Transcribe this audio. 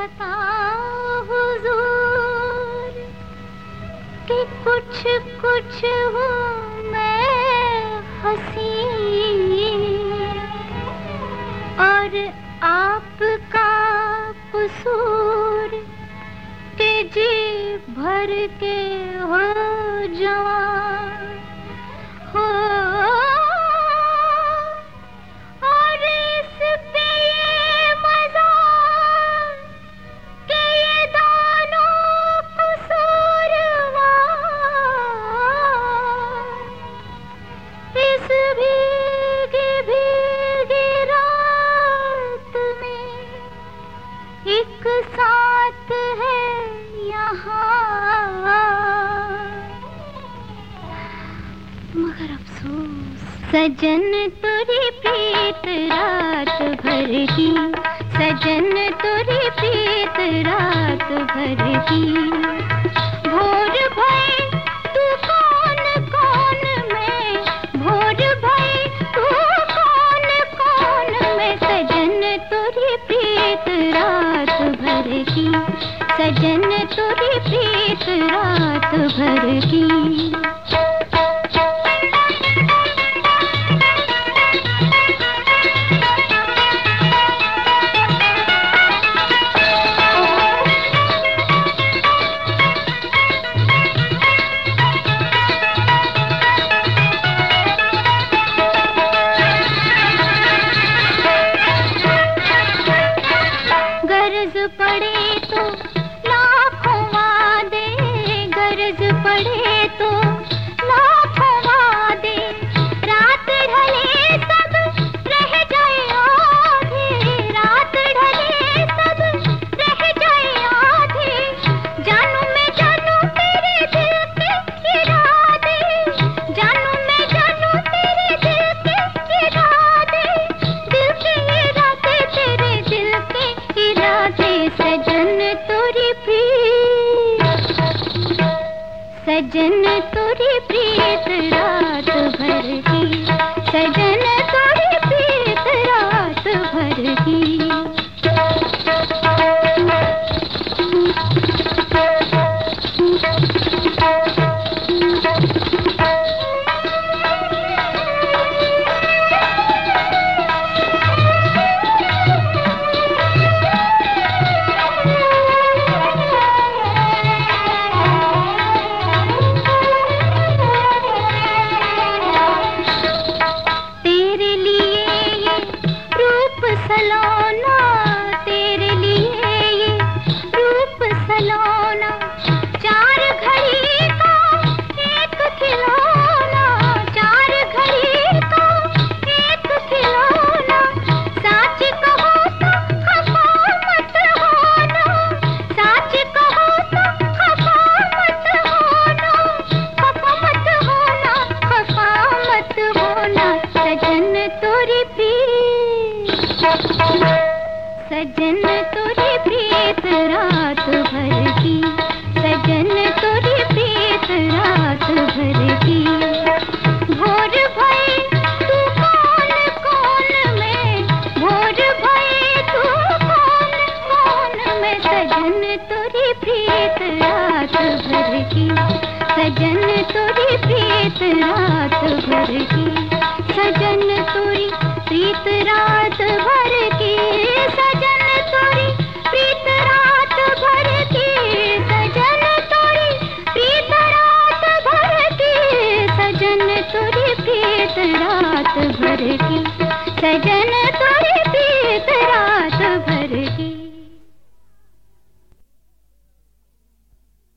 पता हुजूर कि कुछ कुछ हूँ मैं हंसी और आपका कसूर के जी भर के हो जवान हो। और इस पे ये मजा कि ये दोनों कसूरवार इस भीगी भीगी रात में एक साथ है यहाँ। मगर अफसोस सजन तुरी प्रीत रात भर की, सजन तुरी प्रीत रात भर की। भोर भई तू कौन कौन में, भोर भई तू कौन कौन में। सजन तुरी प्रीत रात भर की, सजन तुरी प्रीत रात भर की। गरज पड़े तो लाखों वादे, गरज पड़े तो लाखों वादे। रात ढले सब रह जाए आधे, रात ढले सब रह जाए आधे। जानू मैं जानू तेरे दिल के इरादे, जानू मैं जानू तेरे दिल के इरादे। दिल के इरादे तेरे दिल के इरादे। सजन तुरी प्रीत, सजन तुरी प्रीत रात भर की, सजन तुरी प्रीत रात भर की। तेरे लिए ये रूप सलोना, तेरे लिए ये रूप सलोना। चार घड़ी का एक खिलौना, चार घड़ी का एक खिलौना। सच कहो तो खफा मत होना, सच कहो तो खफा मत होना, खफा मत होना, खफा मत होना। सजन तुरी प्रीत, सजन तुरी प्रीत रात भर की, सजन तुरी प्रीत रात भर की। भोर भई तू कौन कौन में, भोर भई तू कौन कौन में। सजन तुरी प्रीत रात भर की, सजन तुरी प्रीत रात भर की। सजन तुरी प्रीत रात भर की, सजन तुरी प्रीत रात भर की। सजन तुरी प्रीत रात भर की, सजन तुरी प्रीत रात भर की। सजन तुरी